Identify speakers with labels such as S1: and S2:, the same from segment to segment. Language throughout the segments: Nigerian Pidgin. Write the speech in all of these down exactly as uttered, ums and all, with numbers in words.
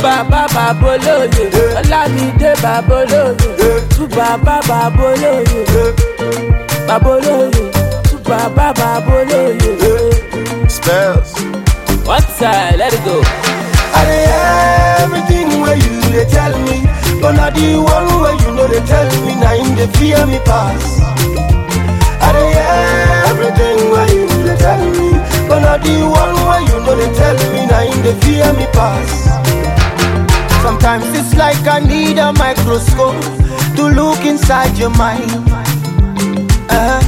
S1: baba baboloye, Olamide baboloye, tu baba baboloye, baboloye, tu baba baboloye.
S2: Spells.
S1: One side, let it go.
S3: I dey everything where you they tell me, but not the one where you know they tell me. Now in the fear me pass. I dey everything where you they tell me, but not the one where you know they tell me. Now in the fear me pass. Sometimes it's like I need a microscope to look inside your mind. Uh-huh.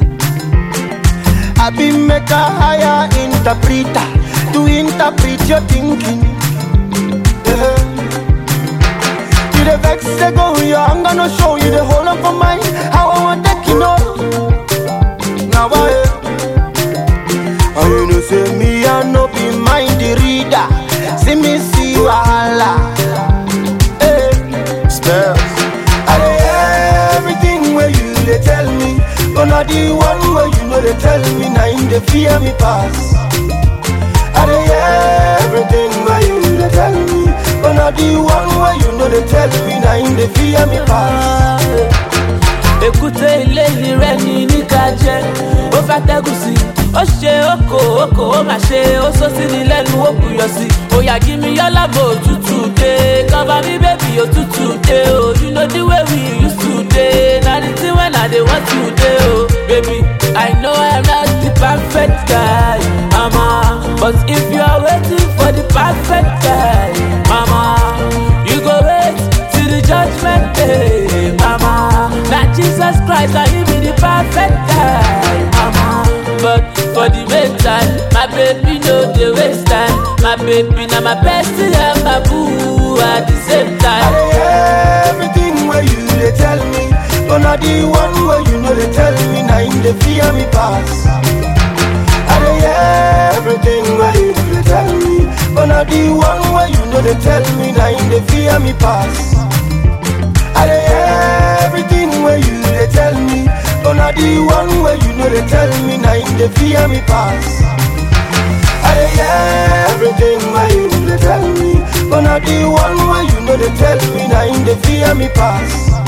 S3: I be make a higher interpreter to interpret your thinking. Yeah. You the vex they go, yeah, I'm gonna show you the whole of my mind. How I want that you know. Now I and you know say me I no be mind the reader. See me see wahala. Hey.
S2: Spells.
S3: I dey everything where you they tell me, but not the one where you know they tell me. Now in the fear me pass. I dey everything where you they tell me, but not the one where you know they tell me. Now in the fear me pass.
S1: Èkúté ilé rẹ̀ ní níkàjẹ́, ó fẹ́ tẹ́gùn sí, ó ṣe oko oko, ó máa ṣe ó sọ sí ní lẹ́nu ó kùyọ̀ sí. Oya give me your love òtútù dé, cover me baby òtútù dé o. You know the way we used to dey, na the thing when I dey want to dey o. Baby, I know I'm not the perfect guy, mama, but if you are waiting for the perfect guy, mama, you go wait till the judgment day, mama. Now Jesus Christ, I him be the perfect guy, mama. But for the meantime, my baby no dey waste time. My baby now my bestie and my boo at the same time.
S3: I dey everything where you they tell me, but not the one where you know they tell me. Now in the fear me pass. I dey everything where you they tell me, but not the one where you know they tell me. Now in the fear me pass. I dey everything where you they tell me, but not the one where you know they tell me. Now in the fear me pass. I dey everything where you they tell me, but not the one where you know they tell me. Now in the fear me pass.